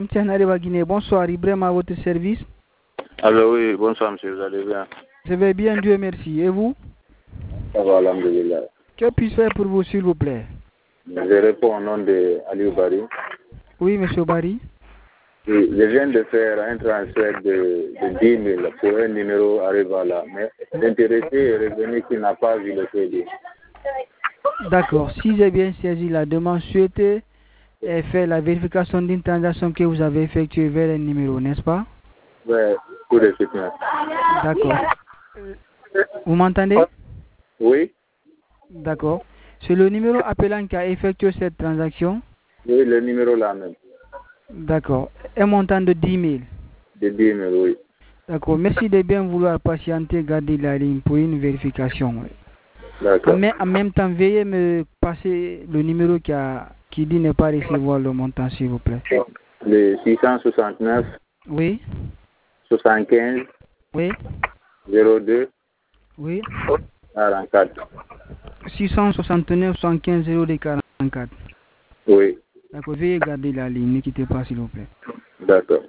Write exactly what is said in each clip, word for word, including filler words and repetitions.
M. Arriba Guinée, bonsoir, Ibrahim à votre service. Alors oui, bonsoir monsieur, vous allez bien? Je vais bien, Dieu merci. Et vous? Ça va, alhamdoulilah. Que puis-je faire pour vous, s'il vous plaît? Je réponds au nom de Aliou Bari. Oui, monsieur Bari. Oui, je viens de faire un transfert de, de dix mille pour un numéro Arriva là, mais l'intéressé est revenu qu'il n'a pas vu le crédit. D'accord, si j'ai bien saisi la demande, souhaitez faire la vérification d'une transaction que vous avez effectuée vers un numéro, n'est-ce pas? Oui, pour le soutien. D'accord. Vous m'entendez? Oui. D'accord. C'est le numéro appelant qui a effectué cette transaction? Oui, le numéro là même. D'accord. Un montant de dix mille. De dix mille, oui. D'accord. Merci de bien vouloir patienter, garder la ligne pour une vérification. D'accord. En, en même temps, veuillez me passer le numéro qui, a, qui dit ne pas recevoir le montant, s'il vous plaît. Le six cent soixante-neuf. Oui. soixante-quinze. Oui. zéro deux. Oui. quarante-quatre. six cent soixante-neuf soixante-quinze zéro deux quarante-quatre. Oui. D'accord, veuillez garder la ligne, ne quittez pas s'il vous plaît. D'accord.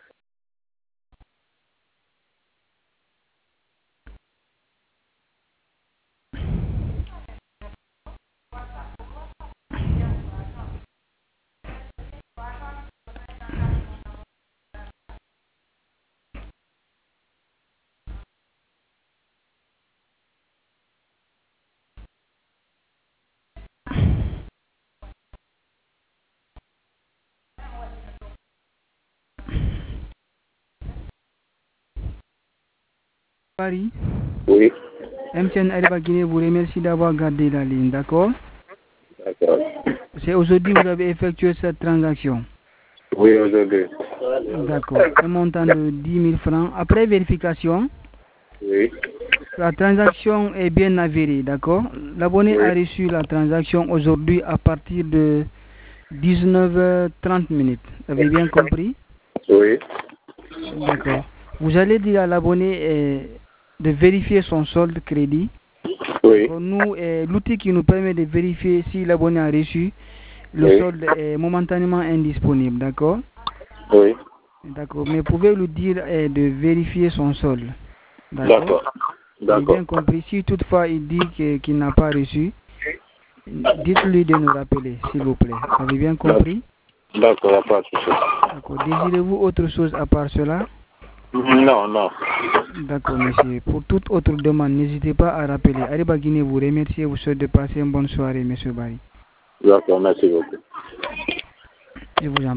Paris. Oui. M T N Arriba Guinée vous remercie d'avoir gardé la ligne, d'accord? D'accord. C'est aujourd'hui que vous avez effectué cette transaction? Oui, aujourd'hui. D'accord. Un montant de dix mille francs. Après vérification, Oui. la transaction est bien avérée, d'accord? L'abonné Oui. a reçu la transaction aujourd'hui à partir de dix-neuf heures trente minutes. Vous avez bien compris? Oui. D'accord. Vous allez dire à l'abonné euh, de vérifier son solde crédit. Oui. Nous, euh, l'outil qui nous permet de vérifier si l'abonné a reçu, le Oui. solde est momentanément indisponible, d'accord? Oui. D'accord. Mais vous pouvez lui dire euh, de vérifier son solde. D'accord. J'ai D'accord. bien compris. Si toutefois il dit que, qu'il n'a pas reçu, dites-lui de nous rappeler, s'il vous plaît. Vous avez bien compris? D'accord, il n'y a pas de souci. D'accord. Désirez-vous autre chose à part cela? Non, non. D'accord, monsieur. Pour toute autre demande, n'hésitez pas à rappeler. Arriba Guinée vous remercie et vous souhaite de passer une bonne soirée, monsieur Barry. D'accord, merci beaucoup. Je vous en